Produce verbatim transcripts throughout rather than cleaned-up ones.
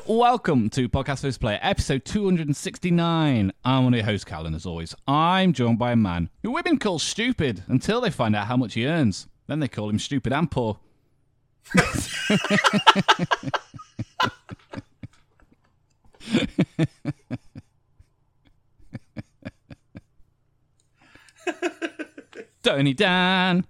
welcome to Podcast First Player, episode two hundred sixty-nine. I'm one of your hosts, Callan, as always. I'm joined by a man who women call stupid until they find out how much he earns. Then they call him stupid and poor. Tony Dan.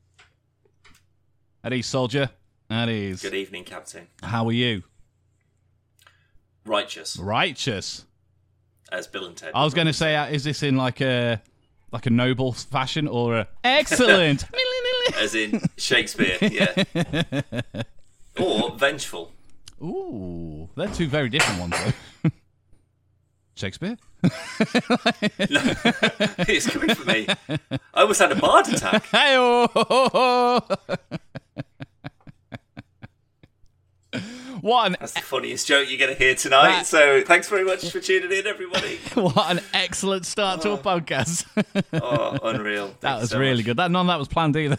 At ease, soldier. At ease. Good evening, Captain. How are you? Righteous. Righteous. As Bill and Ted. I was going to say, uh, is this in like a like a noble fashion or a excellent? As in Shakespeare, yeah. Or vengeful. Ooh, they're two very different ones, though. Shakespeare? No, it's coming for me. I almost had a bard attack. Hey-oh! What an That's the funniest joke you're going to hear tonight. That... So thanks very much for tuning in, everybody. What an excellent start oh. to a podcast. Oh, unreal. Thanks that was so really much. good. That, none of that was planned either.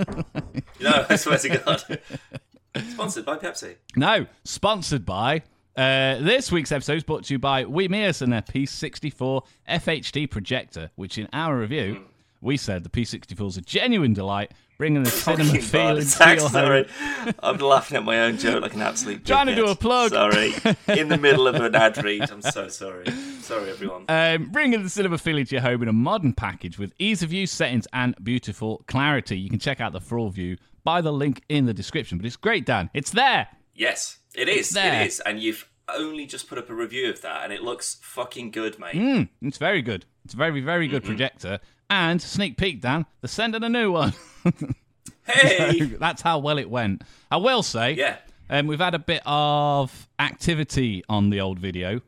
No, I swear to God. Sponsored by Pepsi. No, sponsored by... Uh, this week's episode is brought to you by Wheatmears and their P sixty-four F H D projector, which in our review, mm. we said the P sixty-four is a genuine delight, bringing the cinema feeling to your Sorry. home. I'm laughing at my own joke like an absolute Trying dickhead. to do a plug. Sorry. In the middle of an ad read. I'm so sorry. Sorry, everyone. Um, bringing the cinema feeling to your home in a modern package with ease of use, settings, and beautiful clarity. You can check out the full view by the link in the description. But it's great, Dan. It's there. Yes, it is. It is. And you've only just put up a review of that, and it looks fucking good, mate. Mm, it's very good. It's a very, very good mm-hmm. projector. And sneak peek, Dan, they're sending a new one. Hey! So that's how well it went. I will say, yeah. um, we've had a bit of activity on the old video,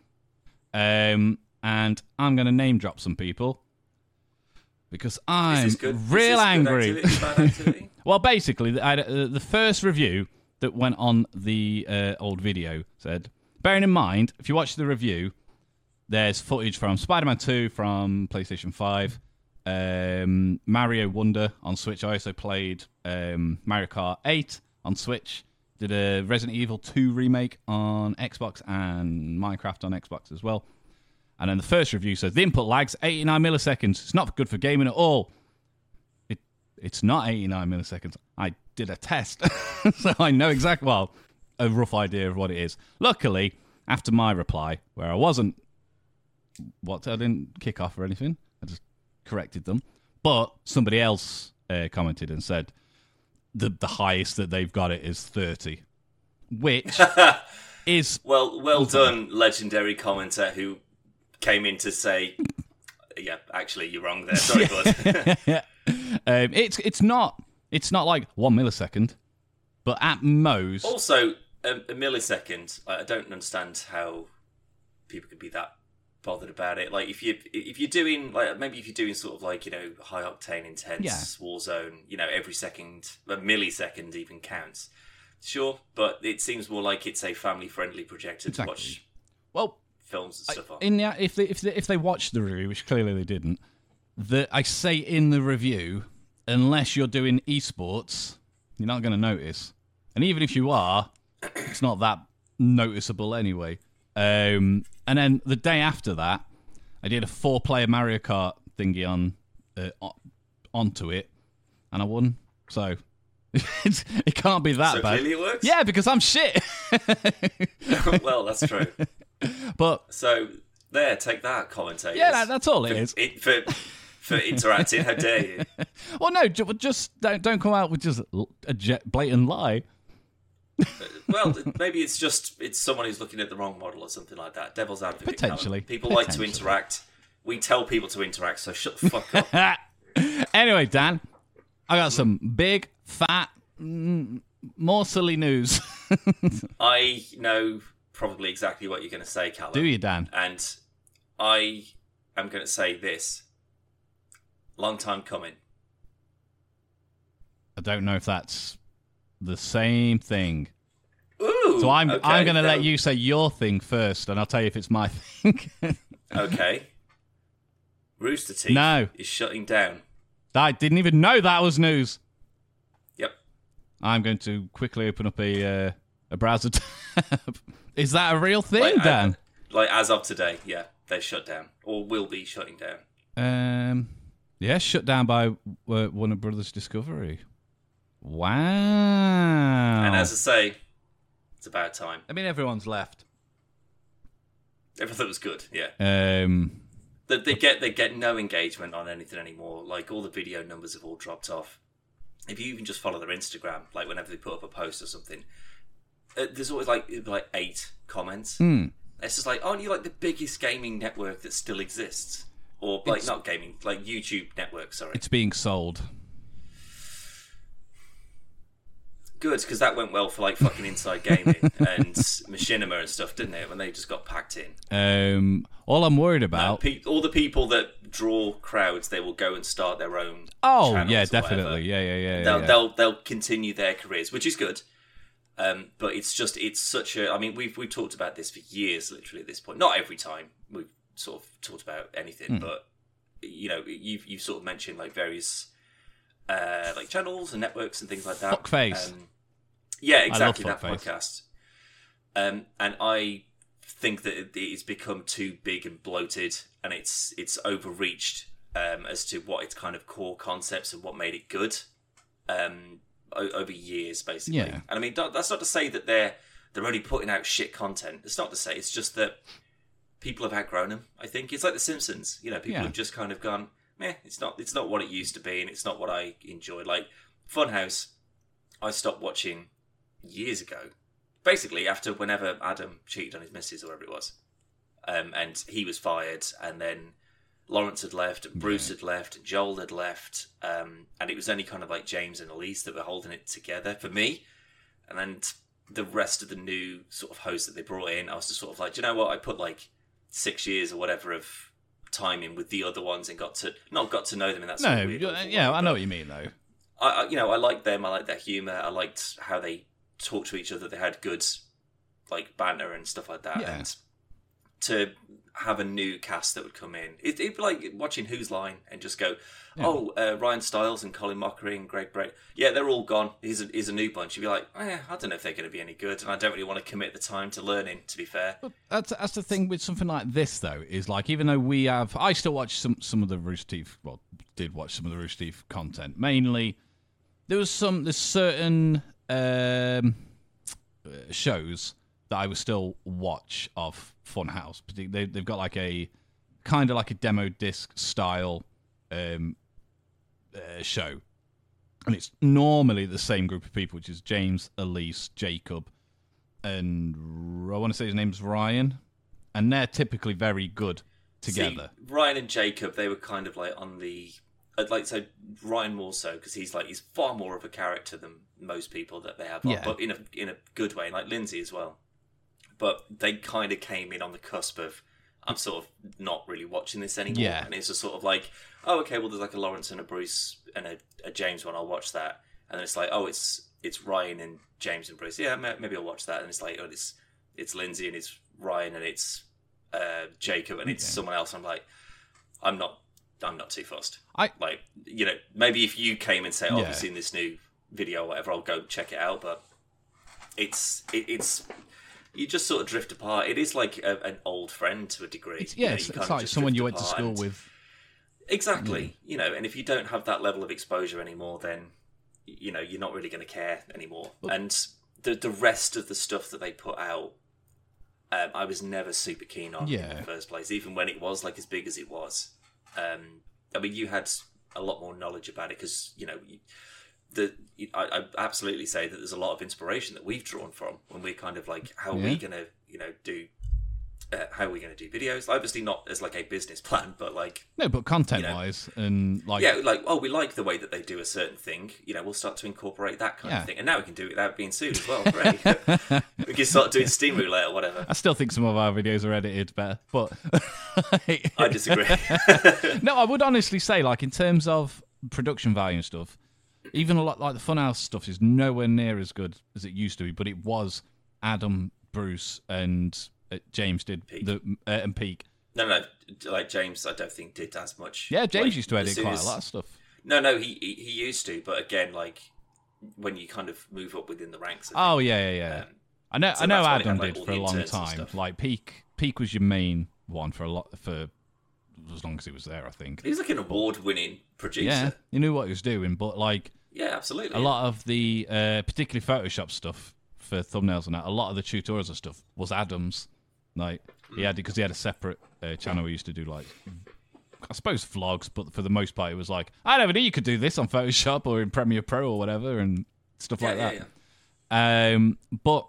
um, and I'm going to name drop some people because I'm is this good? real is this angry. Good activity, bad activity? Well, basically, I had, uh, the first review that went on the uh, old video said, bearing in mind, if you watch the review, there's footage from Spider-Man two from PlayStation five, um, Mario Wonder on Switch. I also played um, Mario Kart eight on Switch, did a Resident Evil two remake on Xbox and Minecraft on Xbox as well. And then the first review says, the input lag's eighty-nine milliseconds. It's not good for gaming at all. It It's not eighty-nine milliseconds. I did a test, so I know exactly, well, a rough idea of what it is. Luckily, after my reply, where I wasn't, what, I didn't kick off or anything, I just corrected them, but somebody else uh, commented and said the the highest that they've got it is thirty, which is... Well, well done, legendary commenter who came in to say, yeah, actually, you're wrong there, sorry, bud. um, it's, it's not... It's not like one millisecond, but at most... Also, a, a millisecond, I don't understand how people could be that bothered about it. Like, if, you, if you're doing, like maybe if you're doing sort of like, you know, high-octane, intense yeah. Warzone, you know, every second, a millisecond even counts. Sure, but it seems more like it's a family-friendly projector exactly. to watch well, films and stuff I, on. In the, if, they, if, they, if they watched the review, which clearly they didn't, the, I say in the review... Unless you're doing esports, you're not going to notice. And even if you are, it's not that noticeable anyway. Um, and then the day after that, I did a four-player Mario Kart thingy on uh, onto it, and I won. So it's, it can't be that so bad. Clearly it works? Yeah, because I'm shit. Well, that's true. But so there, take that, commentators. Yeah, that, that's all it for, is. It, for, For interacting, how dare you? Well, no, just don't, don't come out with just a blatant lie. Uh, well, maybe it's just it's someone who's looking at the wrong model or something like that. Devil's advocate. Potentially. People Potentially. like to interact. We tell people to interact, so shut the fuck up. Anyway, Dan, I got some big, fat, mm, more silly news. I know probably exactly what you're going to say, Callum. Do you, Dan? And I am going to say this. Long time coming. I don't know if that's the same thing. Ooh. So I'm okay, I'm going to no. let you say your thing first, and I'll tell you if it's my thing. Okay. Rooster Teeth No. is shutting down. I didn't even know that was news. Yep. I'm going to quickly open up a uh, a browser tab. Is that a real thing, like, Dan? Uh, like as of today, yeah, they're shut down or will be shutting down. Um, yeah, shut down by uh, Warner Brothers Discovery. Wow. And as I say, it's about time. I mean, everyone's left. Everything was good, yeah. Um, they, they get they get no engagement on anything anymore. Like all the video numbers have all dropped off. If you even just follow their Instagram, like whenever they put up a post or something, uh, there's always like like eight comments. mm. It's just like, aren't you like the biggest gaming network that still exists? Or like It's- not gaming, like YouTube network. Sorry, It's being sold. good because that went well for like fucking Inside Gaming and Machinima and stuff, didn't it? When they just got packed in. Um, all I'm worried Uh, about. pe- all the people that draw crowds, they will go and start their own. oh channels yeah, or whatever. definitely. Yeah, yeah, yeah. They'll yeah. they'll they'll continue their careers, which is good. Um, but it's just it's such a. I mean, we've we've talked about this for years, literally at this point. Not every time we've sort of talked about anything, Hmm. but you know, you've you've sort of mentioned like various uh, like channels and networks and things like that. Fuckface. Um, yeah, exactly that Fuckface. podcast. Um, and I think that it- it's become too big and bloated, and it's it's overreached um, as to what its kind of core concepts and what made it good um, o- over years, basically. Yeah. And I mean, don't- that's not to say that they're they're only putting out shit content. It's not to say. It's just that people have outgrown them. I think it's like The Simpsons. You know, people Yeah. have just kind of gone, meh. It's not. It's not what it used to be, and it's not what I enjoyed. Like Funhouse, I stopped watching years ago. Basically, after whenever Adam cheated on his missus or whatever it was, um, and he was fired, and then Lawrence had left, and Bruce had left, and Joel had left, um, and it was only kind of like James and Elise that were holding it together for me. And then the rest of the new sort of hosts that they brought in, I was just sort of like, do you know what? I put like six years or whatever of time in with the other ones and got to not got to know them in that sort no, of weird yeah, awful yeah, way, I but know what you mean though. I, I, you know, I liked them. I liked their humour. I liked how they talked to each other. They had good, like, banter and stuff like that. Yeah. And to have a new cast that would come in, it, it'd be like watching Who's Line and just go, Yeah. oh, uh, Ryan Stiles and Colin Mockery and Greg Bray. Yeah, they're all gone. Here's a, here's a new bunch. You'd be like, eh, I don't know if they're going to be any good. And I don't really want to commit the time to learning, to be fair. But that's that's the thing with something like this though, is like even though we have, I still watch some some of the Rooster Teeth. Well, did watch some of the Rooster Teeth content. Mainly, there was some there's certain um, uh, shows that I would still watch of Funhouse. They they've got like a kind of like a demo disc style um, uh, show, and it's normally the same group of people, which is James, Elise, Jacob, and I want to say his name's Ryan, and they're typically very good together. See, Ryan and Jacob, they were kind of like on the I'd like so Ryan more so because he's like he's far more of a character than most people that they have, on, Yeah. but in a in a good way, like Lindsay as well. But they kind of came in on the cusp of I'm sort of not really watching this anymore, Yeah. and it's just sort of like, oh, okay, well, there's like a Lawrence and a Bruce and a, a James one. I'll watch that, and then it's like, oh, it's it's Ryan and James and Bruce. Yeah, ma- maybe I'll watch that, and it's like, oh, it's it's Lindsay and it's Ryan and it's uh, Jacob and it's Yeah. someone else. I'm like, I'm not. I'm not too fussed. I- like, you know, maybe if you came and say, "Oh, Yeah. I've seen this new video or whatever," I'll go check it out. But it's it, it's you just sort of drift apart. It is like a, an old friend to a degree. It's, You yeah, know, it's, you it's kind of like just someone drift you went to apart school and- with. Exactly. You know, and if you don't have that level of exposure anymore, then you know you're not really going to care anymore. and the the rest of the stuff that they put out, um, I was never super keen on in Yeah. the first place, even when it was like as big as it was. Um, I mean, you had a lot more knowledge about it because you know you, the I, I absolutely say that there's a lot of inspiration that we've drawn from when we're kind of like, how are we Yeah. going to you know do. Uh, how are we going to do videos? Obviously not as like a business plan, but like No, but content-wise, and like, yeah, like, oh, we like the way that they do a certain thing. You know, we'll start to incorporate that kind Yeah. of thing. And now we can do it without being sued as well. Great. We can start doing Steam Roulette or whatever. I still think some of our videos are edited better, but I disagree. no, I would honestly say, like in terms of production value and stuff, even a lot like the Funhouse stuff is nowhere near as good as it used to be. But it was Adam, Bruce, and uh, James did Peak. the uh, and Peak. no, no, like James, I don't think did as much. Yeah, James Like, used to as edit soon quite as- a lot of stuff. No, no, he, he he used to, but again, like when you kind of move up within the ranks. I Oh yeah, yeah, yeah. Um, I know. So I know. that's why they Adam had, like, did all for the a long interns and time. stuff. Like Peak. Peak was your main one for a lot for as long as he was there. I think. He was like an award-winning producer. Yeah, he knew what he was doing, but like Yeah, absolutely. a lot of the, uh, particularly Photoshop stuff for thumbnails and that, a lot of the tutorials and stuff was Adam's. Like he had because he had a separate uh, channel. He used to do like, I suppose vlogs, but for the most part, it was like, I never knew you could do this on Photoshop or in Premiere Pro or whatever and stuff yeah, like yeah, that. yeah. Um, but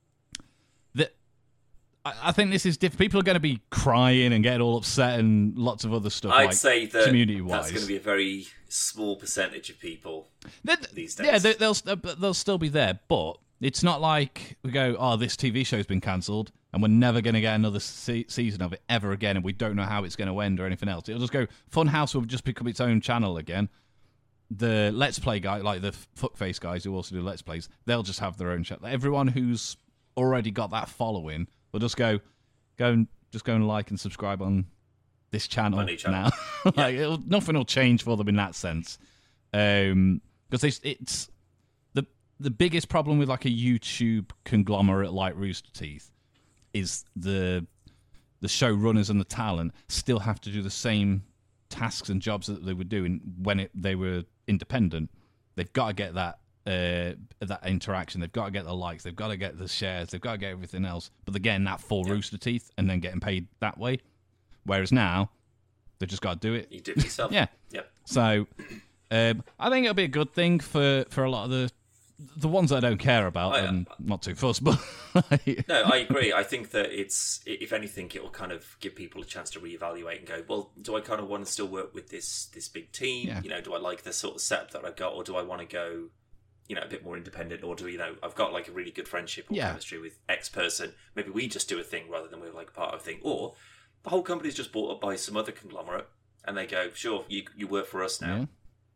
the, I, I think this is different. People are going to be crying and getting all upset and lots of other stuff. I'd like, say that community-wise, that's going to be a very small percentage of people They're- these days. Yeah, they, they'll they'll still be there, but it's not like we go, oh, this T V show's been cancelled and we're never going to get another se- season of it ever again, and we don't know how it's going to end or anything else. It'll just go. Funhouse will just become its own channel again. The Let's Play guy, like the fuckface guys who also do Let's Plays, they'll just have their own channel. Everyone who's already got that following will just go, go and just go and like and subscribe on this channel, On each channel. now. like it'll, nothing will change for them in that sense. Um, because it's the the biggest problem with like a YouTube conglomerate like Rooster Teeth is the the showrunners and the talent still have to do the same tasks and jobs that they were doing when it, they were independent. They've got to get that uh, that interaction. They've got to get the likes. They've got to get the shares. They've got to get everything else. But they're getting that for Yeah. Rooster Teeth and then getting paid that way. Whereas now they've just got to do it. You do it yourself. Yeah. Yep. So um, I think it'll be a good thing for, for a lot of the the ones I don't care about. Oh, yeah. and not too fussed, but No, I agree. I think that it's, if anything, it will kind of give people a chance to reevaluate and go, well, do I kind of want to still work with this this big team? Yeah. You know, do I like the sort of setup that I've got, or do I want to go, you know, a bit more independent, or do you know, I've got like a really good friendship or Yeah. chemistry with X person. Maybe we just do a thing rather than we're like part of a thing, or the whole company's just bought up by some other conglomerate, and they go, sure, you you work for us now. yeah.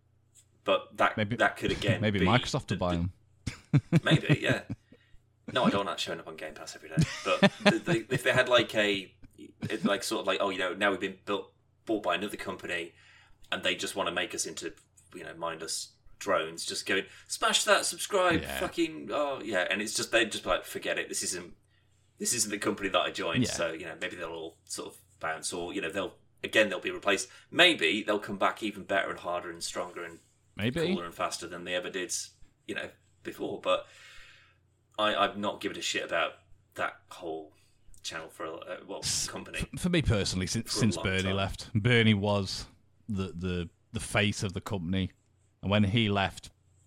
But that Maybe- that could again maybe be Microsoft the- will buy the- them. Maybe, yeah. No, I don't want that showing up on Game Pass every day. But the, the, if they had like a, it, like sort of like, oh, you know, now we've been built, bought by another company, and they just want to make us into, you know, mindless drones, just going smash that, subscribe, Yeah. fucking, oh yeah, and it's just they just like forget it. This isn't, this isn't the company that I joined. Yeah. So you know, maybe they'll all sort of bounce, or you know, they'll again they'll be replaced. Maybe they'll come back even better and harder and stronger and Maybe. cooler and faster than they ever did, you know, before. But I, I've not given a shit about that whole channel for a uh, well company. For me personally, since For a since long Bernie time. left, Bernie was the, the the face of the company, and when he left,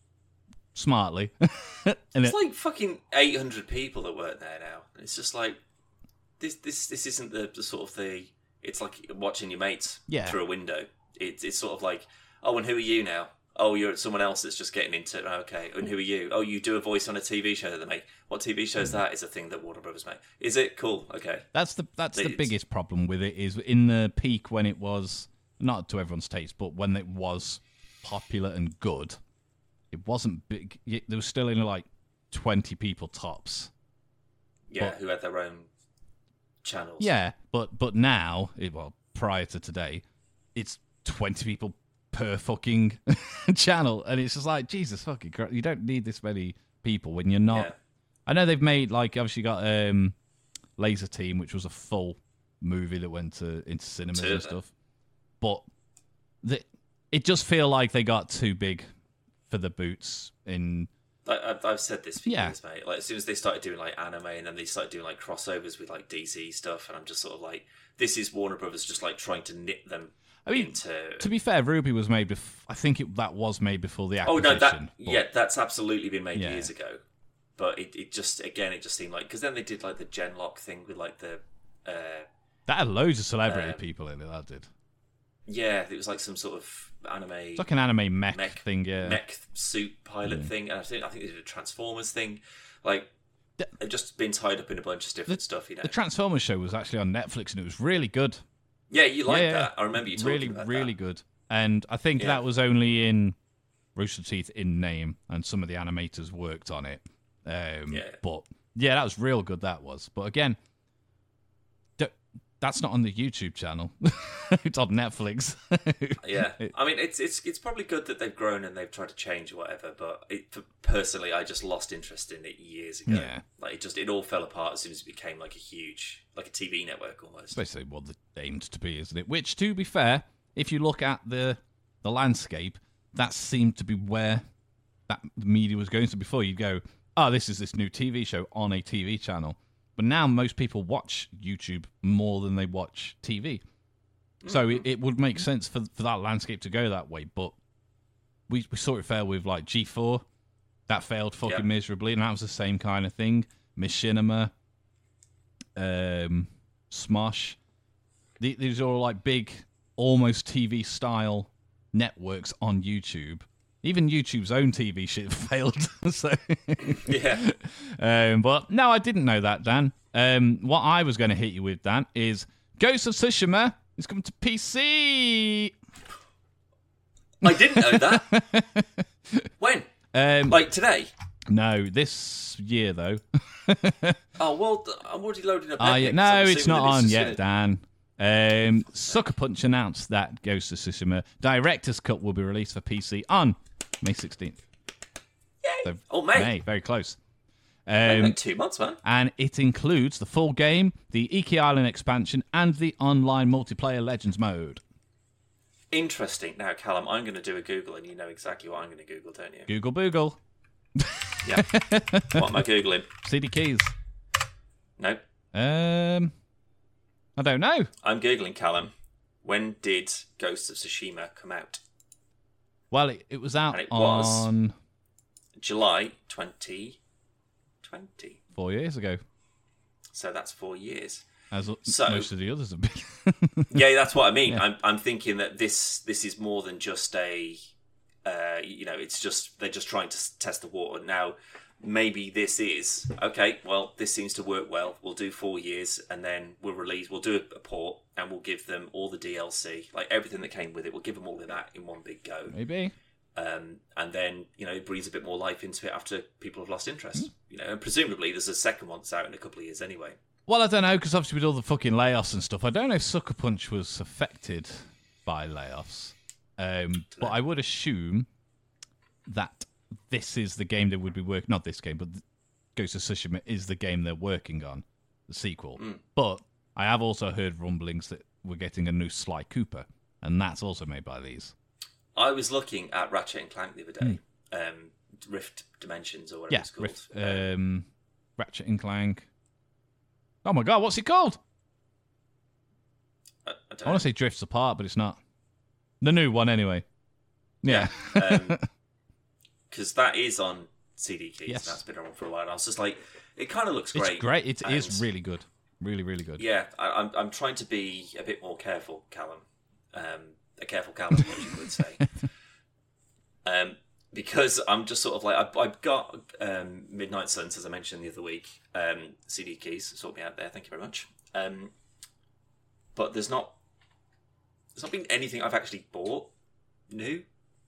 smartly, and It's it, like fucking eight hundred people that work there now. It's just like this this this isn't the, the sort of the. It's like watching your mates Yeah. through a window. It's it's sort of like, oh, and who are you now? Oh, you're someone else that's just getting into it. Oh, okay, and who are you? Oh, you do a voice on a T V show that they make. What T V show is that? Is a thing that Warner Brothers make. Is it cool? Okay. that's the that's the It's- biggest problem with it is in the peak when it was not to everyone's taste, but when it was popular and good, it wasn't big. y- There was still only like twenty people tops. Yeah, But- who had their own channels. Yeah, but but now, it, well, prior to today, it's twenty people per fucking channel, and it's just like Jesus fucking Christ, you don't need this many people when you're not. Yeah. I know they've made like obviously got um, Laser Team, which was a full movie that went to into cinemas Two and of them. stuff, but the, it just feel like they got too big for the boots in. I, I've, I've said this for Yeah. years, mate. Like as soon as they started doing like anime, and then they started doing like crossovers with like D C stuff, and I'm just sort of like, this is Warner Brothers just like trying to knit them I mean, into. to be fair, Ruby was made before. I think it, that was made before the Oh acquisition. no, that but- yeah, that's absolutely been made Yeah. years ago. But it, it just again, it just seemed like because then they did like the Genlock thing with like the. Uh, That had loads of celebrity Um, people in it. That did. yeah, it was like some sort of anime It's like an anime mech, mech thing. Yeah. mech suit pilot Yeah. thing, and I think I think they did a Transformers thing. Like The- they've just been tied up in a bunch of different stuff, you know. The Transformers show was actually on Netflix, and it was really good. Yeah, you like Yeah, yeah. that. I remember you talking Really, about really that. good. And I think Yeah. that was only in Rooster Teeth in name, and some of the animators worked on it. Um, Yeah. But yeah, that was real good. That was. But again, th- that's not on the YouTube channel. It's on Netflix. Yeah, I mean, it's it's it's probably good that they've grown and they've tried to change or whatever. But it, personally, I just lost interest in it years ago. Yeah. Like it just it all fell apart as soon as it became like a huge, like a T V network almost. It's basically what it aimed to be, isn't it? Which, to be fair, if you look at the the landscape, that seemed to be where that the media was going. So before you go, oh, this is this new T V show on a T V channel. But now most people watch YouTube more than they watch T V. So it, it would make sense for for that landscape to go that way. But we, we saw it fail with like G four. That failed fucking Yep. miserably. And that was the same kind of thing. Machinima. Um, Smosh. The- These are all like big, almost T V style networks on YouTube. Even YouTube's own T V shit failed. So, Yeah. um, but no, I didn't know that, Dan. Um, what I was going to hit you with, Dan, is Ghost of Tsushima is coming to P C. I didn't know that. When? Um, Like today? no, this year though. Oh well, I'm already loading up. Ah, Epic, yeah, so no, I'm it's assuming not that on just yet, gonna- Dan. Um, Sucker Punch announced that Ghost of Tsushima Director's Cut will be released for P C on May sixteenth. Yay. So, Oh, May. May, very close. Maybe Um, like two months, man. and it includes the full game, the Iki Island expansion, and the online multiplayer Legends mode. Interesting. Now, Callum, I'm going to do a Google, and you know exactly what I'm going to Google, don't you? Google Boogle. Yeah. What am I Googling? C D keys. No. Um, I don't know. I'm Googling, Callum. When did Ghost of Tsushima come out? Well, it, it was out And it was- on July twenty twenty. four years ago, So that's four years. as So- most of the others have been. Yeah, that's what I mean. Yeah. I'm, I'm thinking that this this is more than just a, uh, you know, it's just they're just trying to s- test the water. Now, maybe this is okay. Well, this seems to work well. We'll do four years, and then we'll release. We'll do a, a port, and we'll give them all the D L C, like everything that came with it. We'll give them all of that in one big go. Maybe. Um, and then, you know, it breathes a bit more life into it after people have lost Hmm. interest. You know, and presumably there's a second one that's out in a couple of years anyway. Well, I don't know, because obviously with all the fucking layoffs and stuff, I don't know if Sucker Punch was affected by layoffs. Um, but I would assume that this is the game they would be working. Not this game, but Ghost of Tsushima is the game they're working on, the sequel. Mm. But I have also heard rumblings that we're getting a new Sly Cooper, and that's also made by these. I was looking at Ratchet and Clank the other day, um, Rift Dimensions or whatever Hmm. Yeah, it's called. Rift, um, Ratchet and Clank. Oh my god, what's it called? I, I I don't want to say Drifts Apart, but it's not. The new one, anyway. Yeah. because that is on C D keys. Yes. That's been around for a while. And I was just like, it kind of looks It's great. great. It is And, really good. Really, really good. Yeah, I, I'm I'm trying to be a bit more careful, Callum. Um, a careful Callum, as you would say. Um, because I'm just sort of like I've, I've got um, Midnight Suns, as I mentioned the other week. Um, C D keys, sort me out there. Thank you very much. Um, but there's not there's not been anything I've actually bought new,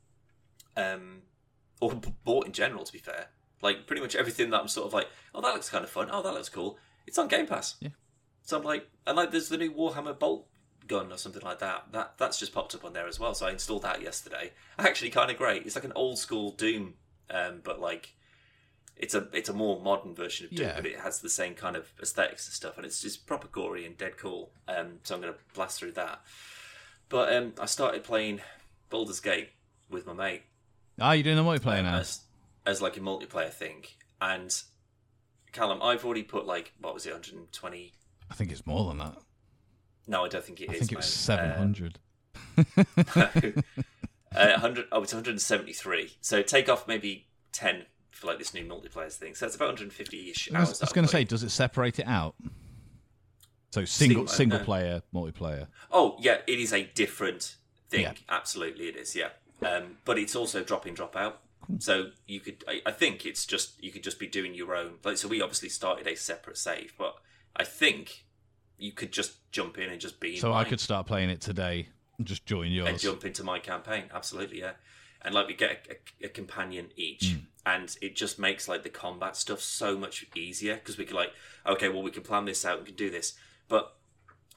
um, or b- bought in general. To be fair, like pretty much everything that I'm sort of like, oh, that looks kind of fun. Oh, that looks cool. It's on Game Pass. Yeah. So I'm like, and like, there's the new Warhammer Bolt gun or something like that. That that's just popped up on there as well. So I installed that yesterday. Actually, kind of great. It's like an old school Doom, um, but like it's a it's a more modern version of Doom, Yeah. but it has the same kind of aesthetics and stuff, and it's just proper gory and dead cool. Um, so I'm gonna blast through that. But um, I started playing Baldur's Gate with my mate Ah, you're doing the multiplayer now? as as like a multiplayer thing, and Callum, I've already put like what was it, one hundred twenty. I think it's more than that. No, I don't think it I is. think it was man. seven hundred. Uh, uh, one hundred. Oh, it's one hundred seventy-three. So take off maybe ten for like this new multiplayer thing. So that's about one hundred fifty-ish I hours. was, that I've going to put say, in. does it separate it out? So single Single, single uh, player, multiplayer. Oh, yeah, it is a different thing. Yeah. Absolutely, it is. Yeah, um, but it's also drop in, drop out. So you could, I, I think it's just you could just be doing your own. Like, so we obviously started a separate save, but I think you could just jump in and just be. in So I mine could start playing it today and just join yours. and jump into my campaign. Absolutely, yeah. And like we get a, a, a companion each, Hmm. and it just makes like the combat stuff so much easier because we can like, okay, well we can plan this out, we can do this, but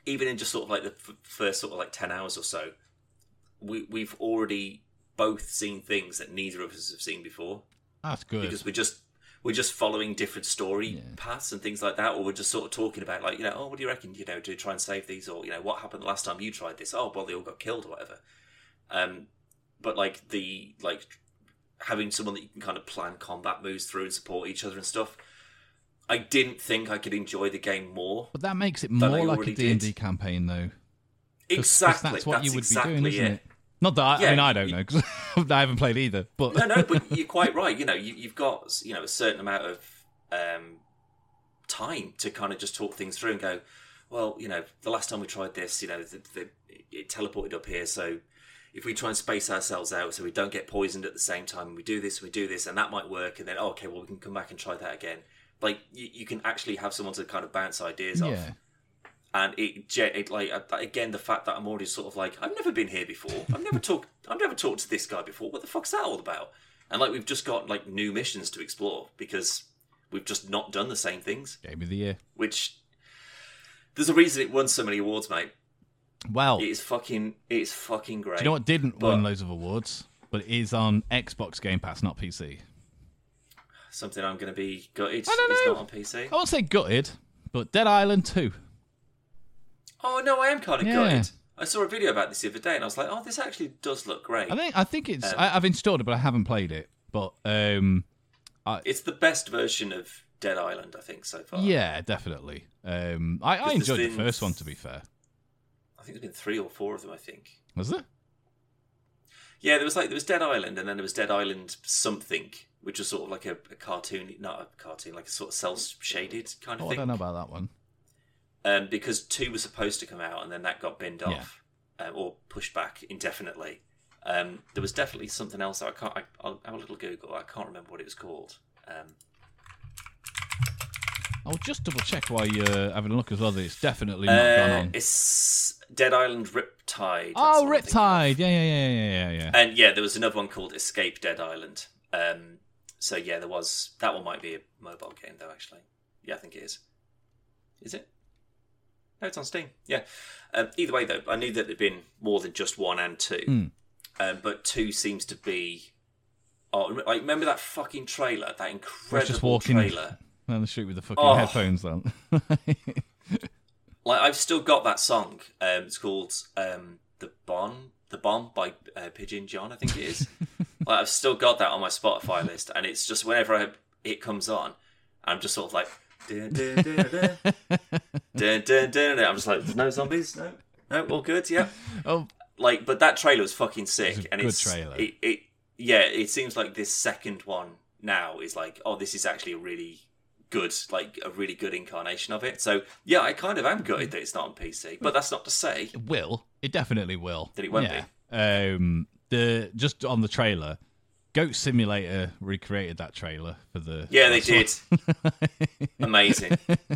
even in just sort of like the f- first sort of like ten hours or so, we we've already both seen things that neither of us have seen before. That's good. Because we're just we're just following different story Yeah. paths and things like that, or we're just sort of talking about like, you know, oh, what do you reckon, you know, to try and save these, or, you know, what happened the last time you tried this? Oh, well, they all got killed or whatever. Um, but like the like having someone that you can kind of plan combat moves through and support each other and stuff. I didn't think I could enjoy the game more. But that makes it than I more like a already D and D did. campaign, though. 'Cause- 'cause Exactly. that's what That's you would exactly be doing, isn't it. it? Not that I, Yeah, I mean, I don't you- know because I haven't played either. But No, no, but you're quite right. You know, you, you've got, you know, a certain amount of um, time to kind of just talk things through and go, well, you know, the last time we tried this, you know, the, the, it teleported up here, so if we try and space ourselves out so we don't get poisoned at the same time, and we do this, we do this, and that might work, and then, oh, okay, well, we can come back and try that again. Like, you, you can actually have someone to kind of bounce ideas off. yeah, And it, ge- it, like, uh, again, the fact that I'm already sort of like, I've never been here before. I've never talked. I've never talked to this guy before. What the fuck's that all about? And like, we've just got like new missions to explore because we've just not done the same things. game of the year. Which there's a reason it won so many awards, mate. Well, It is fucking. It is fucking great. do you know what didn't But- win loads of awards, but it is on Xbox Game Pass, not P C. Something I'm going to be gutted. I don't It's know. not on P C. I won't say gutted, but Dead Island two. Oh no, I am kind of Yeah. gutted. I saw a video about this the other day, and I was like, oh, this actually does look great. I think I think it's. Um, I, I've installed it, but I haven't played it. But um, It's the best version of Dead Island, I think, so far. yeah, definitely. Um, I, I there's enjoyed the been- first one. To be fair, I think there's been three or four of them, I think. was there? Yeah, there was like there was Dead Island, and then there was Dead Island something, which was sort of like a, a cartoon, not a cartoon, like a sort of cell-shaded kind of Oh, I thing. don't know about that one. Um, because two was supposed to come out, and then that got binned Yeah. off um, or pushed back indefinitely. Um, there was definitely something else. That I can't. I, I'll have a little Google. I can't remember what it was called. Um, I'll just double check while you're having a look as well. That it's definitely not uh, gone on. It's Dead Island Riptide. that's Oh, what I'm thinking of. Riptide. Yeah, yeah, yeah, yeah, yeah, yeah. And yeah, there was another one called Escape Dead Island. Um, so yeah, there was that one. Might be a mobile game though. Actually, yeah, I think it is. Is it? No, it's on Steam. Yeah. Um, either way, though, I knew that there'd been more than just one and two, Mm. um, but two seems to be. Oh, like remember that fucking trailer? That I was incredible just walking trailer. down the street with the fucking Oh. headphones on. Like I've still got that song. Um, it's called um, "The Bomb." The Bomb by uh, Pigeon John, I think it is. Like I've still got that on my Spotify list, and it's just whenever I, it comes on, I'm just sort of like, dun, dun, dun, dun, dun, dun, dun, dun. I'm just like, there's no zombies, no, no, all good, yeah. Oh, Like, but that trailer was fucking sick, It was a and good it's trailer. It, it, yeah, it seems like this second one now is like, oh, this is actually a really good, like a really good incarnation of it. So yeah, I kind of am gutted that it's not on P C, but that's not to say it will. It definitely will. that it won't yeah. Um, the just on the trailer, Goat Simulator recreated that trailer for the. Yeah, they last one. did. Amazing.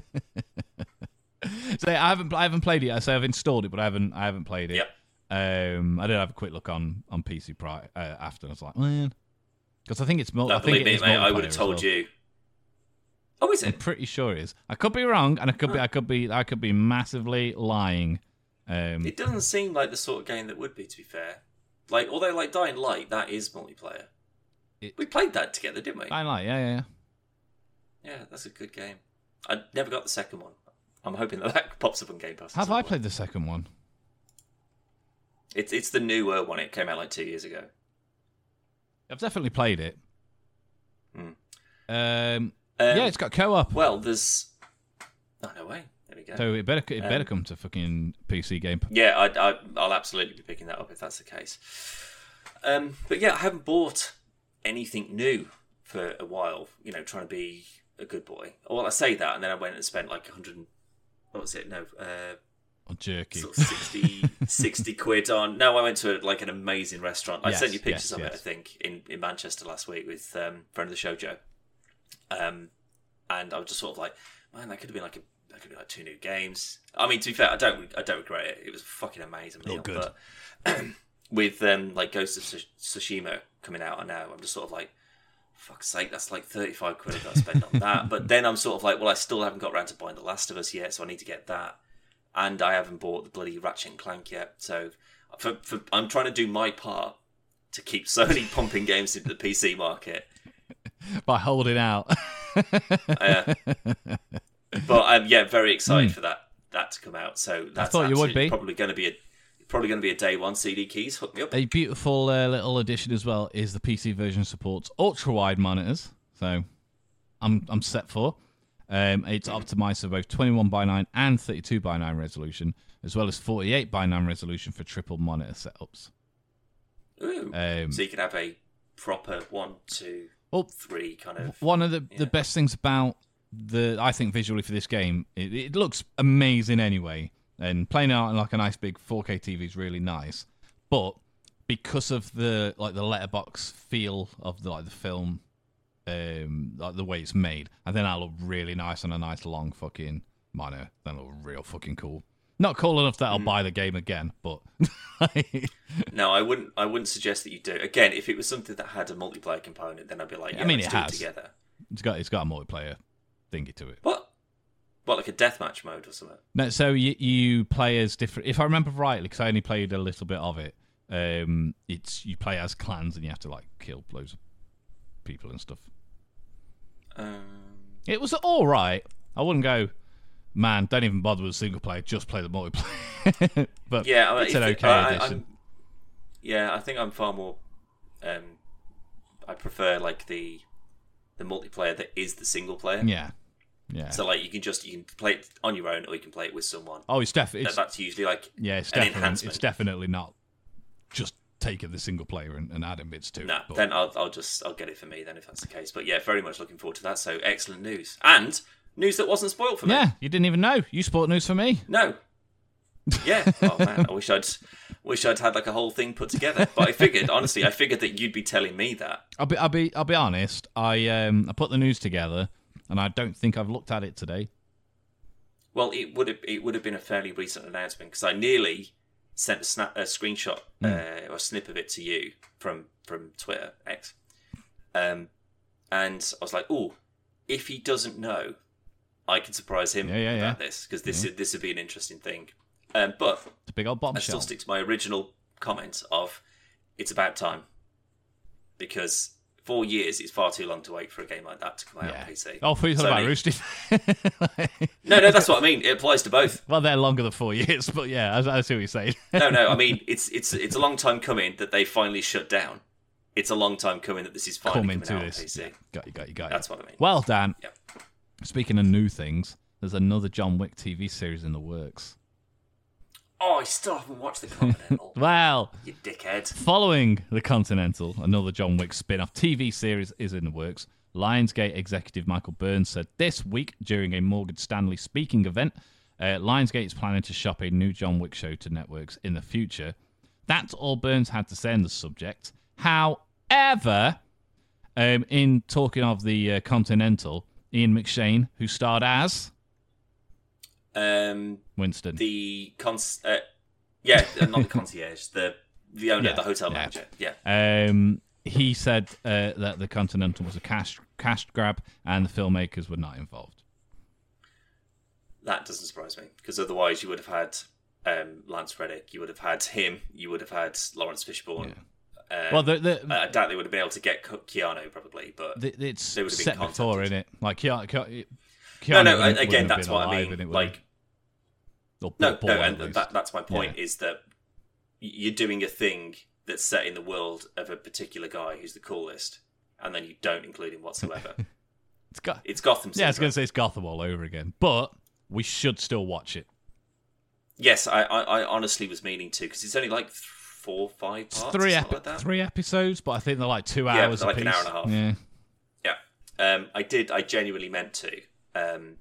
So I haven't I haven't played it yet. So I've installed it, but I haven't I haven't played it. Yep. Um, I did have a quick look on on P C pri- uh, after. And I was like, man, because I think it's mul- No, I think believe it me, is mate, I multiplayer would have as told well. you. Oh, is I'm it? pretty sure it is. I could be wrong, and I could be I could be I could be massively lying. Um, It doesn't seem like the sort of game that would be, to be fair. Like, although, like, Dying Light, that is multiplayer. It- We played that together, didn't we? I like, yeah, yeah, yeah. Yeah, that's a good game. I never got the second one. I'm hoping that that pops up on Game Pass. at Have some I point. played the second one? It's it's the newer one. It came out like two years ago. I've definitely played it. Hmm. Um, Um, yeah, it's got co-op, Well, there's. Oh no way! There we go. so it better it better um, come to fucking P C game. Yeah, I, I, I'll absolutely be picking that up if that's the case. Um, but yeah, I haven't bought anything new for a while. You know, trying to be a good boy. Well, I say that, and then I went and spent like a hundred. What was it? No, uh, Or jerky. sort of sixty, sixty quid on. No, I went to like an amazing restaurant. I Yes, sent you pictures yes, of it. yes. I think in, in Manchester last week with um, friend of the show Joe. Um, and I was just sort of like, man, that could have been like a that could be like two new games. I mean, to be fair, I don't I don't regret it. It was a fucking amazing meal. Oh, good. But with um, like Ghost of Tsush- Tsushima coming out now, I'm just sort of like, fuck's sake, that's like thirty-five quid that I spent on that. But then I'm sort of like, well, I still haven't got around to buying The Last of Us yet, so I need to get that. and I haven't bought the bloody Ratchet and Clank yet. So for, for, I'm trying to do my part to keep Sony pumping games into the P C market. By holding out. uh, but um, yeah, very excited Mm. for that that to come out. So that's I thought you would be. probably going to be a probably going to be a day one. C D keys, hook me up. A beautiful uh, little addition as well is the P C version supports ultra wide monitors. So I'm I'm set for. Um, it's optimized for both twenty-one by nine and thirty-two by nine resolution, as well as forty-eight by nine resolution for triple monitor setups. Ooh. Um, so you can have a proper one, two, Well, three kind of. One of the, yeah. the best things about the I think visually for this game, it, it looks amazing anyway, and playing it out on like a nice big four K T V is really nice. But because of the like the letterbox feel of the, like the film, um, like the way it's made, and then that'll look really nice on a nice long fucking monitor. That'll look real fucking cool. Not cool enough that I'll Mm. buy the game again, but No, I wouldn't. I wouldn't suggest that you do. Again, if it was something that had a multiplayer component, then I'd be like, yeah, I mean, let's it do has. it together. it's got it's got a multiplayer thingy to it. What? What, like a deathmatch mode or something? No, so you you play as different. If I remember rightly, because I only played a little bit of it, um, it's you play as clans and you have to like kill loads of people and stuff. Um, It was all right. I wouldn't go, man. Don't even bother with a single player. Just play the multiplayer. But yeah, I mean, it's an if- okay I- I- addition. I'm- yeah, I think I'm far more. Um, I prefer like the the multiplayer that is the single player. Yeah, yeah. So like you can just you can play it on your own or you can play it with someone. oh, it's definitely That- that's usually like yeah, it's an definitely enhancement. it's definitely not just taking the single player and, and adding bits to No, it. But then I'll I'll just I'll get it for me then if that's the case. But yeah, very much looking forward to that. So excellent news and news that wasn't spoiled for me. yeah, you didn't even know. You sport news for me. No. Yeah. Oh man, I wish I'd wish I'd had like a whole thing put together. But I figured, honestly, I figured that you'd be telling me that. I'll be, I'll be, I'll be honest. I, um, I put the news together, and I don't think I've looked at it today. Well, it would have it would have been a fairly recent announcement because I nearly sent a snap a screenshot Mm. uh, or a snip of it to you from from Twitter X, um, and I was like, oh, if he doesn't know, I can surprise him Yeah, yeah, about yeah. this because this is, this would be an interesting thing. Um, but It's a big old I bombshell. still stick to my original comment of it's about time because four years is far too long to wait for a game like that to come out yeah. on P C. Oh, for you thought about Sony- Roosty. No, no, that's what I mean. It applies to both. Well, they're longer than four years, but yeah, I, I see what you're saying. No, no, I mean it's it's it's a long time coming that they finally shut down. It's a long time coming that this is finally Coming coming to out this. on P C. Yeah. Got you, got you, got you. That's what I mean. Well, Dan, Yeah. speaking of new things, there's another John Wick T V series in the works. Oh, I still haven't watched the Continental. Well, You dickhead. following The Continental, another John Wick spin-off T V series is in the works. Lionsgate executive Michael Burns said this week during a Morgan Stanley speaking event, uh, Lionsgate is planning to shop a new John Wick show to networks in the future. That's all Burns had to say on the subject. However, um, in talking of the uh, Continental, Ian McShane, who starred as Um, Winston. the cons, uh, yeah, uh, not the concierge, the the owner, Yeah, the hotel yeah. manager. Yeah. Um, he said uh, that the Continental was a cash cash grab and the filmmakers were not involved. That doesn't surprise me because otherwise you would have had um, Lance Reddick, you would have had him, you would have had Lawrence Fishburne. Um, Well, the, the, I doubt they would have been able to get Ke- Keanu probably, but the, it's they would have been set before, contacted. isn't it? Like Keanu, Keanu, no, no. Keanu wouldn't- Again, wouldn't have that's been what I alive, mean. and it would- Like, or no, born, no, at and least. that, that's my point. Yeah. Is that y- you're doing a thing that's set in the world of a particular guy who's the coolest, and then you don't include him whatsoever. It's got, It's Gotham. yeah, I was syndrome. going to say it's Gotham all over again, but we should still watch it. Yes, I, I, I honestly was meaning to because it's only like th- four, five It's parts, three, or epi- something like that. three episodes, but I think they're like two Yeah, hours they're like an apiece. hour and a half. Yeah. Yeah, um, I did. I genuinely meant to. Um,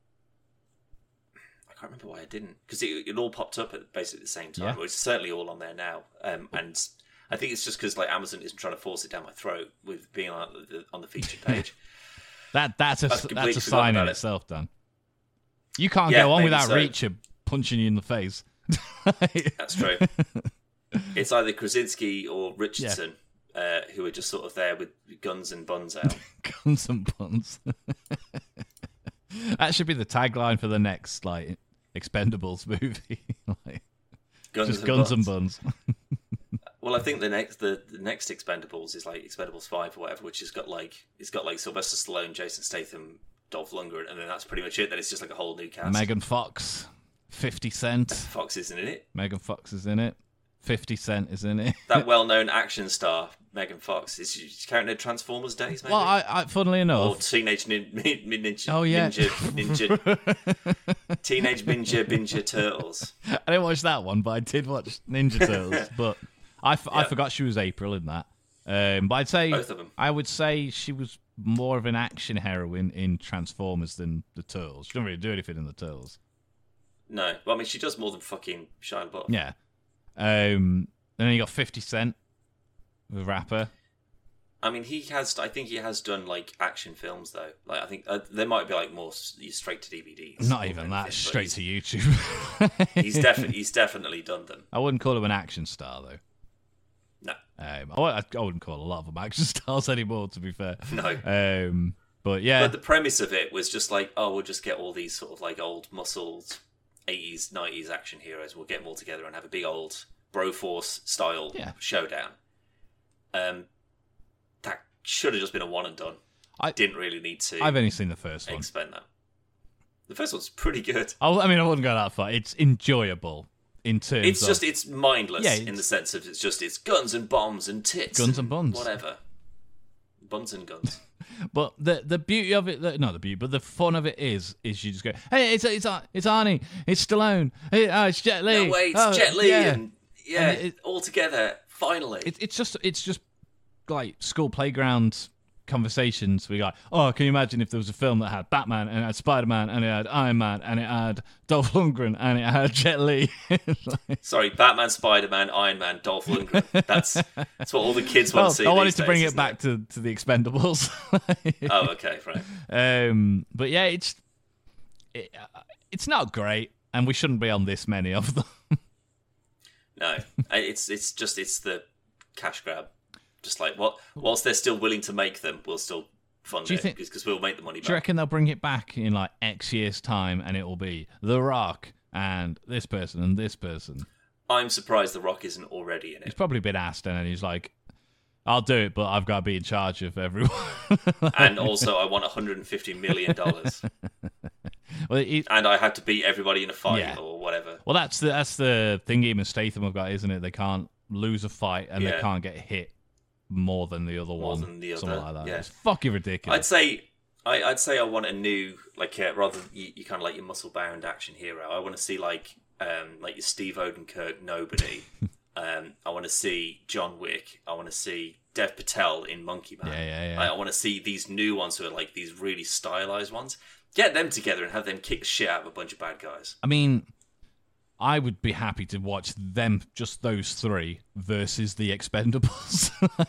I can't remember why I didn't because it, it all popped up at basically the same time. Yeah. Well, it's certainly all on there now, um, and I think it's just because like Amazon isn't trying to force it down my throat with being on the, on the featured page. That that's a I've that's completely a forgotten sign in about it. itself, Dan. You can't Yeah, go on maybe without so. Reacher punching you in the face. That's true. It's either Krasinski or Richardson uh, who are just sort of there with guns and buns out. Guns and buns. That should be the tagline for the next like Expendables movie. Like, Guns just and guns buns. and buns. Well, I think the next the, the next Expendables is like Expendables five or whatever, which has got like it's got like Sylvester Stallone, Jason Statham, Dolph Lundgren, and then that's pretty much it. Then it's just like a whole new cast. Megan Fox, fifty Cent. Fox isn't in it. Megan Fox is in it. fifty Cent is in it. That well-known action star, Megan Fox, is she counting her Transformers days, maybe? Well, I, I funnily or enough, Teenage nin- nin- Ninja, Oh, yeah. Ninja, Ninja, Teenage Ninja Ninja Turtles. I didn't watch that one, but I did watch Ninja Turtles. But I, f- I Yeah. forgot she was April in that. Um, but I'd say Both of them. I would say she was more of an action heroine in Transformers than the Turtles. She didn't really do anything in the Turtles. No, well, I mean, she does more than fucking Shia LaBeouf. Yeah. Um, and then you got fifty Cent, the rapper. I mean, he has. I think he has done like action films, though. Like, I think uh, there might be like more s- straight to D V Ds. Not more even than that, anything, but straight to he's- YouTube. He's definitely he's definitely done them. I wouldn't call him an action star, though. No, Um, I, wou- I wouldn't call a lot of them action stars anymore, to be fair. no. Um, but yeah, But the premise of it was just like, oh, we'll just get all these sort of like old muscled eighties, nineties action heroes. We'll get them all together and have a big old Broforce style Yeah. showdown. Um, that should have just been a one and done. I- didn't really need to I've only seen the first one. expend that. The first one's pretty good. I, I mean, I wouldn't go that far. It's enjoyable in terms It's of just it's mindless Yeah, in it's- the sense of it's just it's guns and bombs and tits, Guns and buns. whatever, buns and guns. But the the beauty of it, the, not the beauty, but the fun of it is, is you just go, hey, it's it's it's Arnie, it's Stallone, hey, oh, it's Jet Li. No way, it's oh, Jet Li, yeah. and yeah, And it- all together finally. It, it's just it's just like school playground conversations. We like, oh, can you imagine if there was a film that had Batman and it had Spider Man and it had Iron Man and it had Dolph Lundgren and it had Jet Li. Sorry, Batman, Spider Man, Iron Man, Dolph Lundgren. That's that's what all the kids want Well, to see. I wanted these to bring days, it isn't back to, to the Expendables. Oh, okay, right. um, but yeah, it's it, uh, it's not great, and we shouldn't be on this many of them. No, it's it's just it's the cash grab. Just like what, whilst they're still willing to make them, we'll still fund Do you it think- because we'll make the money Do you back. reckon they'll bring it back in like X years' time, and it will be The Rock and this person and this person? I'm surprised The Rock isn't already in He's it. probably been asked, and then he's like, "I'll do it, but I've got to be in charge of everyone." And also, I want one hundred fifty million dollars, well, he, and I have to beat everybody in a fight Yeah. or whatever. well, that's the that's the thing even Statham have got, isn't it? They can't lose a fight, and they Yeah. can't get hit more than the other More one, than the something other, like that. yeah. It's fucking ridiculous. I'd say, I, I'd say, I want a new, like, uh, rather than you, you kind of like your muscle-bound action hero. I want to see like, um, like your Steve Odenkirk nobody. um, I want to see John Wick. I want to see Dev Patel in Monkey Man. Yeah, yeah, yeah. I, I want to see these new ones who are like these really stylized ones. Get them together and have them kick the shit out of a bunch of bad guys. I mean, I would be happy to watch them, just those three, versus the Expendables.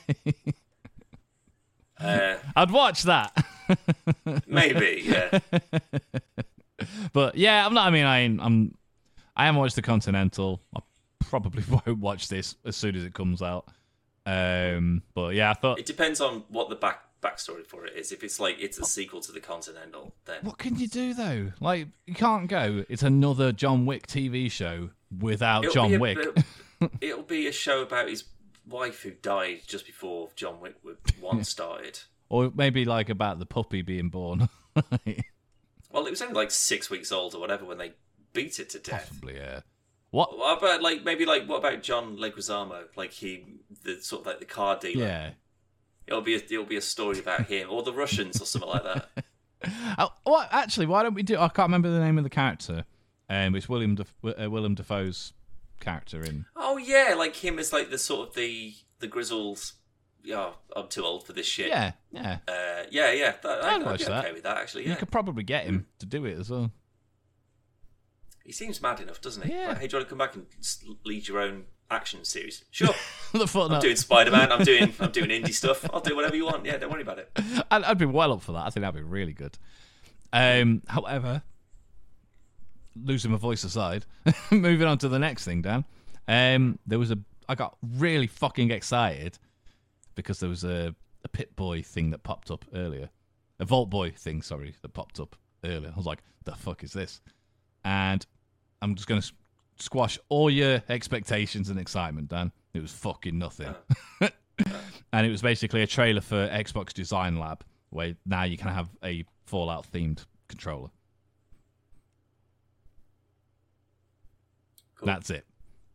Uh, I'd watch that. maybe, yeah. But yeah, I'm not. I mean, I, I'm. I haven't watched the Continental. I probably won't watch this as soon as it comes out. Um, but yeah, I thought, It depends on what the back backstory for it is. If it's like it's a sequel to the Continental, then what can you do though? Like, you can't go. It's another John Wick T V show without It'll John be a- Wick. It'll, it'll be a show about his wife who died just before John Wick one started. Or maybe like about the puppy being born. Well, it was only like six weeks old or whatever when they beat it to death. Possibly, yeah. What? What about like maybe like what about John Leguizamo? Like he, the sort of like the car dealer. Yeah. It'll be a, it'll be a story about him or the Russians or something like that. Oh, what? Actually, why don't we do? I can't remember the name of the character. Um, it's William Def- uh, Willem Dafoe's character in. Oh yeah, like him as like the sort of the the grizzled. Yeah, I'm too old for this shit. Yeah, yeah. Uh, yeah, yeah. That, I'd I'd, I'd watch be that. okay with that actually. You Yeah, could probably get him to do it as well. he seems mad enough, doesn't he? Yeah. Like, hey, do you want to come back and s- lead your own action series? Sure. the footnote. I'm doing Spider Man. I'm doing I'm doing indie stuff. I'll do whatever you want. Yeah, don't worry about it. I'd, I'd be well up for that. I think that'd be really good. Um, however, losing my voice aside, moving on to the next thing, Dan. Um, there was a. I got really fucking excited because there was a, a Pit Boy thing that popped up earlier, a Vault Boy thing, sorry, that popped up earlier. I was like, "The fuck is this?" And I'm just going to squash all your expectations and excitement, Dan. It was fucking nothing. Uh, And it was basically a trailer for Xbox Design Lab, where now you can have a Fallout-themed controller. Cool. That's it.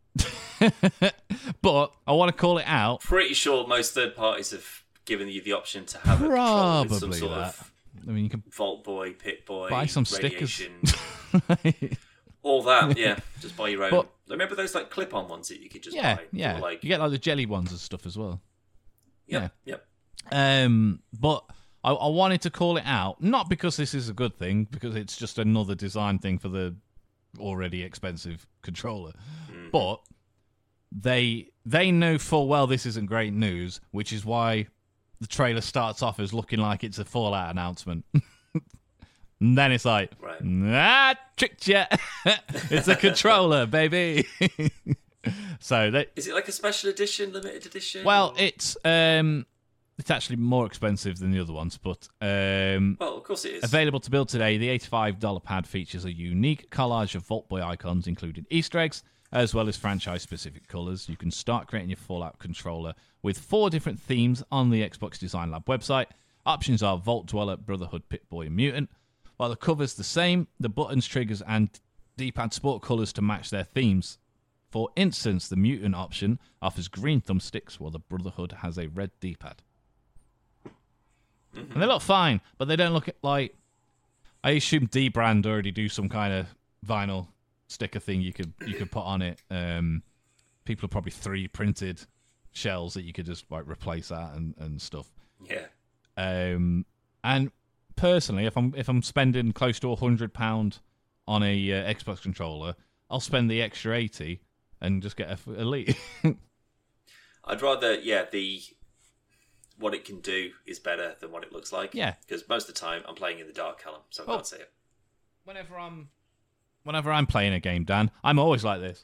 But I want to call it out. Pretty sure most third parties have given you the option to have a controller with some Probably sort that. of I mean, you can Vault Boy, Pit Boy, buy some stickers. radiation, all that. Yeah, just buy your own. But- Remember those like clip-on ones that you could just yeah, buy? yeah. Or, like, You get like the jelly ones and stuff as well. yep, yep. Um, but I, I wanted to call it out, not because this is a good thing, because it's just another design thing for the already expensive controller. Mm-hmm. But they they know full well this isn't great news, which is why the trailer starts off as looking like it's a Fallout announcement. And then it's like, Right. ah, tricked ya. It's a controller, baby. So they, Is it like a special edition, limited edition? well, or- it's um, it's actually more expensive than the other ones, but um, well, of course it is. available to build today. The eighty-five dollars pad features a unique collage of Vault Boy icons, including Easter eggs, as well as franchise-specific colours. You can start creating your Fallout controller with four different themes on the Xbox Design Lab website. Options are Vault Dweller, Brotherhood, Pip-Boy, and Mutant. While the cover's the same, the buttons, triggers, and D-pad sport colours to match their themes. For instance, the Mutant option offers green thumbsticks, while the Brotherhood has a red D-pad. Mm-hmm. And they look fine, but they don't look like... I assume D-Brand already do some kind of vinyl sticker thing you could you could put on it. Um, people have probably three printed shells that you could just like replace that and, and stuff. Yeah. Um, and personally, if I'm if I'm spending close to a hundred pound on a uh, Xbox controller, I'll spend the extra eighty and just get a f- Elite. I'd rather, yeah, the what it can do is better than what it looks like. Yeah. Because most of the time I'm playing in the dark, Callum, so I Oh. can't see it. Whenever I'm whenever I'm playing a game, Dan, I'm always like this.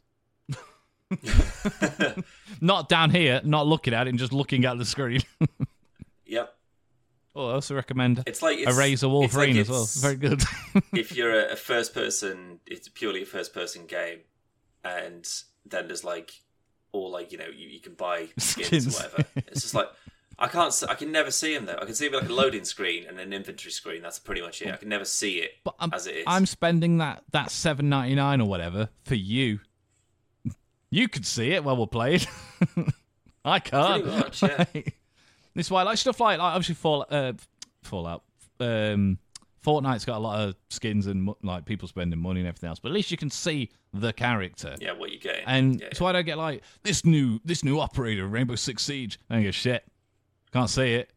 Not down here, not looking at it, and just looking at the screen. Yep. Oh, I also recommend It's like it's, Eraser Wolverine it's as well. it's- Very good. if you're a, a first person, it's purely a first person game, and then there's like all like you know you, you can buy skins, Skins. or whatever. It's just like I can't, s- I can never see them though. I can see like a loading screen and an inventory screen. That's pretty much it. I can never see it But I'm, as it is. I'm spending that that seven ninety nine or whatever for you. You could see it while we're playing. I can't. Pretty much, yeah. This is why I like stuff like, like obviously Fall, uh, Fallout. Um, Fortnite's got a lot of skins and mo- like people spending money and everything else, but at least you can see the character. Yeah, what you getting? And yeah, so I don't get like this new this new operator, Rainbow Six Siege. I don't give a shit. Can't see it.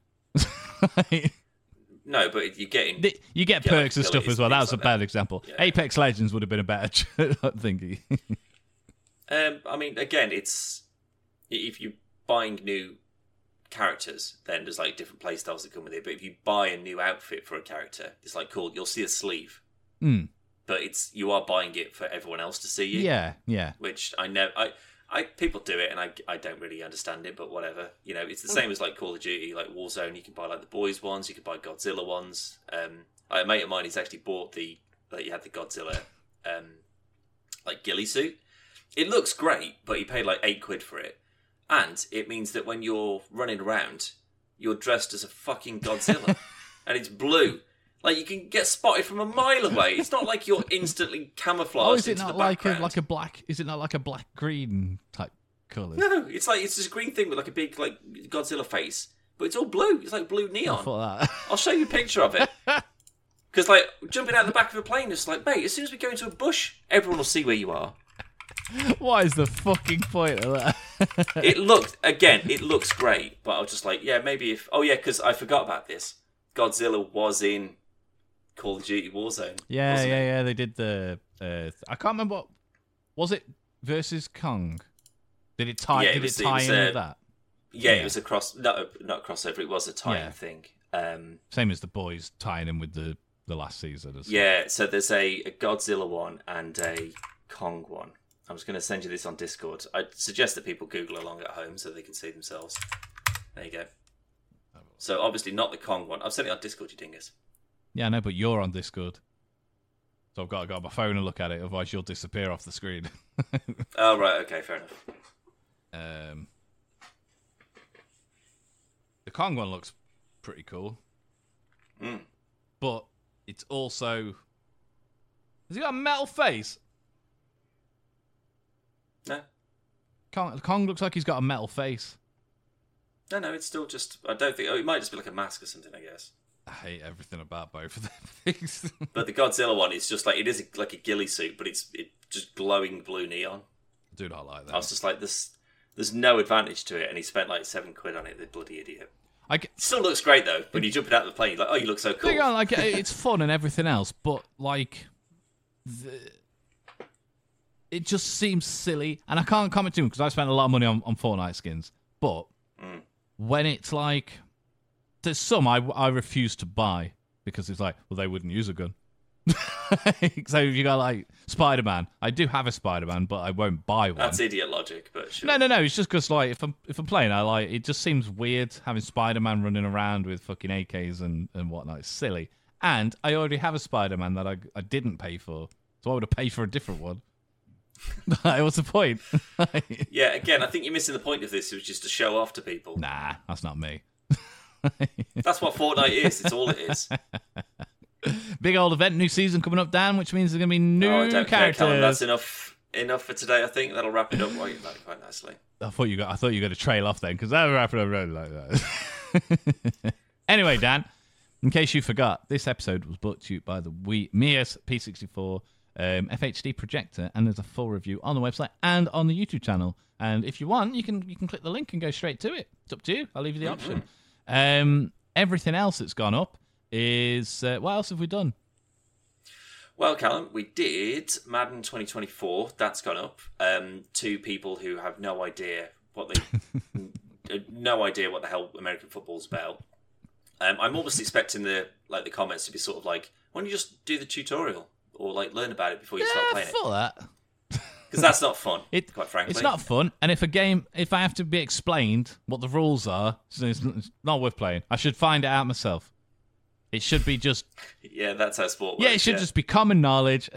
no, but you're getting. The- You get Yeah, perks and like stuff abilities as well. and That things was a like bad that. example. Yeah. Apex Legends would have been a better thingy. Um, I mean, again, it's if you're buying new characters, then there's like different play styles that come with it. But if you buy a new outfit for a character, it's like cool. You'll see a sleeve, Mm. but it's you are buying it for everyone else to see you. Yeah, yeah. Which I know, I, I people do it, and I, I don't really understand it, but whatever. You know, it's the same as like Call of Duty, like Warzone. You can buy like the boys ones, you can buy Godzilla ones. Um, a mate of mine, he's actually bought the like you had the Godzilla, um, like ghillie suit. It looks great, but he paid like eight quid for it, and it means that when you're running around, you're dressed as a fucking Godzilla, and it's blue. Like you can get spotted from a mile away. It's not like you're instantly camouflaged Oh, is it into not the like a background. like a black? Is it not like a black green type colour? No, it's like it's this green thing with like a big like Godzilla face, but it's all blue. It's like blue I neon. thought that. I'll show you a picture of it. Because like jumping out the back of a plane, it's like, mate, as soon as we go into a bush, everyone will see where you are. What is the fucking point of that? It looked again, it looks great, but I was just like, yeah, maybe if oh yeah, because I forgot about this. Godzilla was in Call of Duty Warzone. Yeah, wasn't yeah, it? yeah. They did the. Uh, I can't remember what was it versus Kong. Did it tie? Yeah, it did was- it it tie was, in uh, with that? Yeah, Yeah. it was a cross, not not a crossover. It was a tie-in Yeah. thing. Um, Same as the boys tying in with the the last season. As Yeah, so there's a, a Godzilla one and a Kong one. I'm just going to send you this on Discord. I suggest that people Google along at home so they can see themselves. There you go. So obviously not the Kong one. I've sent it on Discord, you dingus. Yeah, I know, but you're on Discord, so So I've got to go on my phone and look at it, otherwise you'll disappear off the screen. Oh, right, okay, fair enough. Um, the Kong one looks pretty cool. Mm. But it's also... Has he got a metal face? No. Kong, Kong looks like he's got a metal face. No, no, it's still just... I don't think... Oh, it might just be like a mask or something, I guess. I hate everything about both of them things. But the Godzilla one is just like... It is like a ghillie suit, but it's it just glowing blue neon. I do not like that. I was just like, this... There's no advantage to it, and he spent like seven quid on it, the bloody idiot. I get, It still looks great, though. When you jump it out of the plane, you're like, oh, you look so cool. Thing on, like, it's fun and everything else, but like... The, it just seems silly, and I can't comment too much because I spent a lot of money on, on Fortnite skins. But Mm. when it's like, there's some I, I refuse to buy because it's like, well, they wouldn't use a gun. So if you got like Spider-Man, I do have a Spider-Man, but I won't buy one. That's idiot logic, but sure. No, no, no. It's just because like if I'm if I'm playing, I like it. Just seems weird having Spider-Man running around with fucking A Ks and and whatnot. It's silly, and I already have a Spider-Man that I I didn't pay for, so I would have paid for a different one. What's the point? Yeah, again, I think you're missing the point of this. It was just to show off to people. Nah, that's not me. That's what Fortnite is. It's all it is. Big old event, new season coming up, Dan, which means there's going to be new No, I don't care, characters. Callum. That's enough enough for today, I think. That'll wrap it up quite, quite nicely. I thought you got. I thought you were going to trail off then, because that would wrap it up really like that. Anyway, Dan, in case you forgot, this episode was brought to you by the Wii Mias P sixty-four um, F H D projector, and there's a full review on the website and on the YouTube channel. And if you want, you can you can click the link and go straight to it. It's up to you. I'll leave you the Mm-hmm. option. Um, everything else that's gone up is uh, what else have we done? Well, Callum, we did Madden twenty twenty-four. That's gone up. Um, to people who have no idea what they, no idea what the hell American football's about. Um, I'm almost expecting the like the comments to be sort of like, why don't you just do the tutorial or like learn about it before you start Yeah, playing it? for that. Because that's not fun. It, quite frankly, it's not fun. And if a game, if I have to be explained what the rules are, so it's it's not worth playing. I should find it out myself. It should be just Yeah, that's how sport works. yeah. It should just be common knowledge.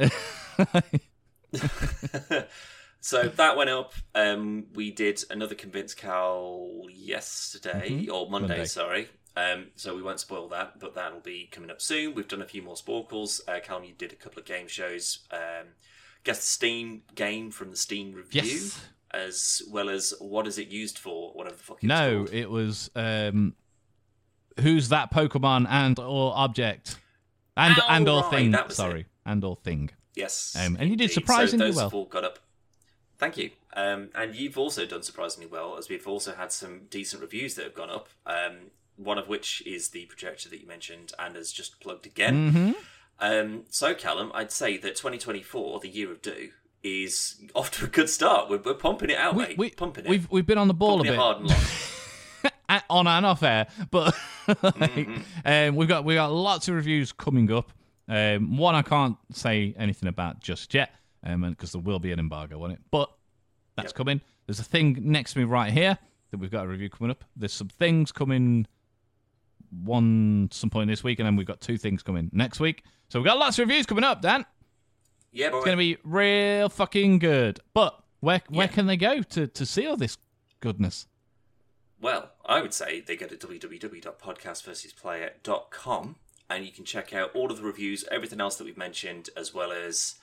So that went up. Um, we did another Convince Cal yesterday, Mhm. or Monday, Monday. sorry. Um, so we won't spoil that, but that'll be coming up soon. We've done a few more Sporkles. Uh, Callum, you did a couple of game shows. Um, guess the Steam game from the Steam review, Yes. as well as what is it used for, whatever the fuck it's No, called. it was um, who's that Pokemon and or object and Oh, and or right, thing. that was Sorry, it. and or thing. Yes. Um, and you did indeed. surprisingly so those well. Have all got up. Thank you. Um, and you've also done surprisingly well, as we've also had some decent reviews that have gone up. Um, one of which is the projector that you mentioned and has just plugged again. Mm-hmm. Um, so, Callum, I'd say that twenty twenty-four, the year of do, is off to a good start. We're, we're pumping it out, We, mate. we, pumping it. we've we've been on the ball pumping a it bit. hard and long. A- on and off air, but like, Mm-hmm. um, we've got we got lots of reviews coming up. Um, one I can't say anything about just yet, um, because there will be an embargo on it, but that's Yep. coming. There's a thing next to me right here that we've got a review coming up. There's some things coming one some point this week, and then we've got two things coming next week. So we've got lots of reviews coming up, Dan. Yeah, boy. It's going to be real fucking good. But where where Yeah. can they go to, to see all this goodness? Well, I would say they go to w w w dot podcast versus player dot com and you can check out all of the reviews, everything else that we've mentioned, as well as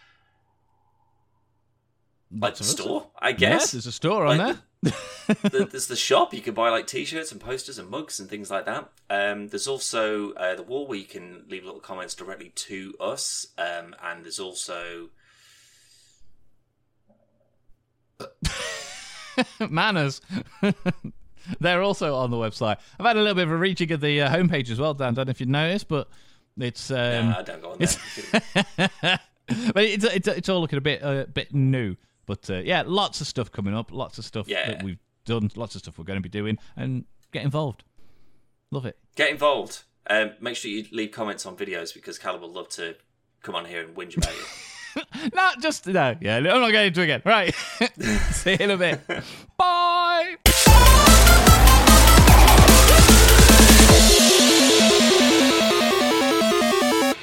like Lots the of us. store, I Yes, guess. there's a store on Like there. the, there's the shop. You can buy like t-shirts and posters and mugs and things like that. Um, there's also uh, the wall where you can leave little comments directly to us. Um, and there's also Manners. They're also on the website. I've had a little bit of a reaching of the uh, homepage as well, Dan. I don't know if you've noticed, but it's um, nah, don't go on there. but it's, it's it's all looking a bit a uh, bit new. But uh, yeah, lots of stuff coming up. Lots of stuff Yeah. that we've done. Lots of stuff we're going to be doing, and get involved. Love it. Get involved. Um, make sure you leave comments on videos because Callum will love to come on here and whinge about it. Not just no. Yeah, I'm not getting into it again. Right. See you in a bit. Bye.